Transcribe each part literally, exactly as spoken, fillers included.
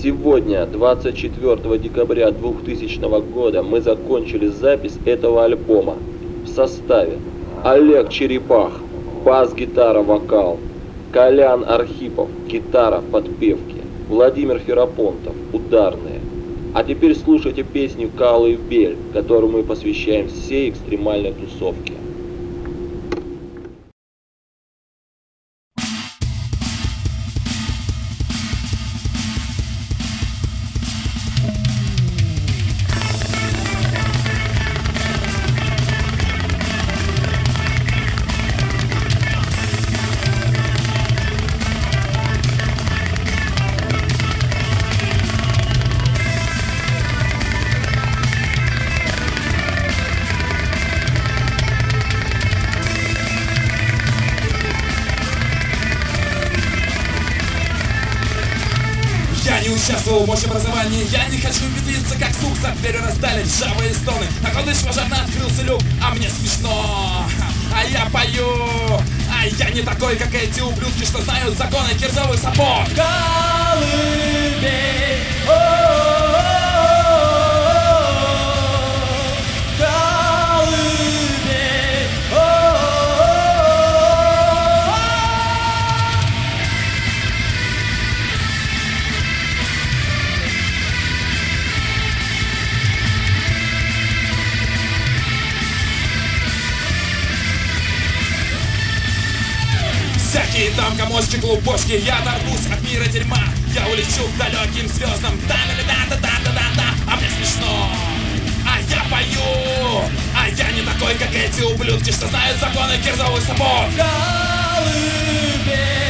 Сегодня, двадцать четвёртого декабря двухтысячного года, мы закончили запись этого альбома. В составе: Олег Черепах, бас-гитара, вокал; Колян Архипов, гитара, подпевки; Владимир Ферапонтов, ударные. А теперь слушайте песню «Колыбель», которую мы посвящаем всей экстремальной тусовке. Я не участвовал в мощеобразовании, я не хочу ветвиться, как сук, за дверью раздали ржавые стоны. На колдыш пожарно открылся люк, а мне смешно, а я пою. А я не такой, как эти ублюдки, что знают законы кирзовых сапог. Колыбель, всякие там комочки, клубочки, я оторвусь от мира дерьма. Я улечу к далеким звездам, да-да-да-да-да-да-да-да. А мне смешно, а я пою. А я не такой, как эти ублюдки, что знают законы кирзовых сапог. Колыбель,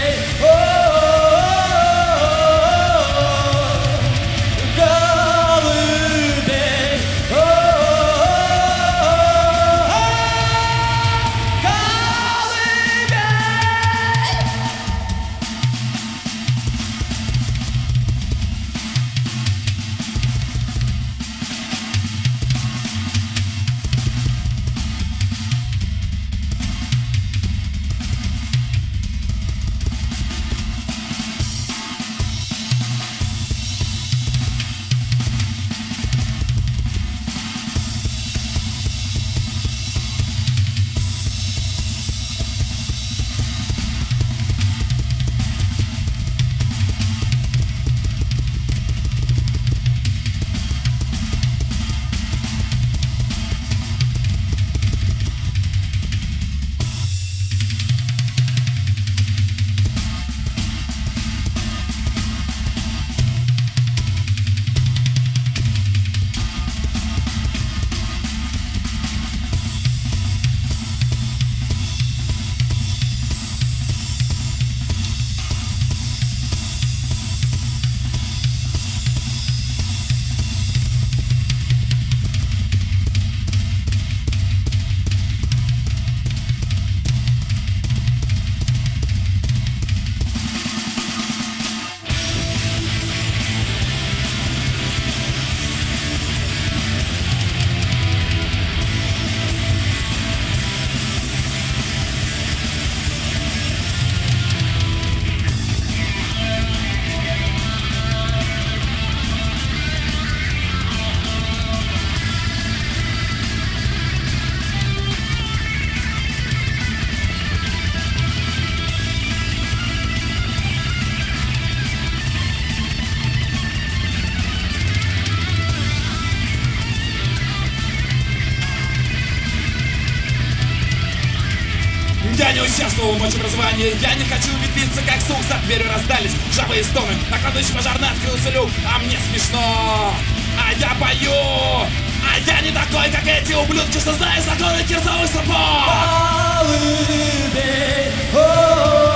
я не участвовал в мочеобразовании, я не хочу ветвиться, как сук, за дверью раздались ржавые стоны. На кладбище пожарно открылся люк, а мне смешно, а я пою. А я не такой, как эти ублюдки, что знают законы кирзовых сапог. Колыбель,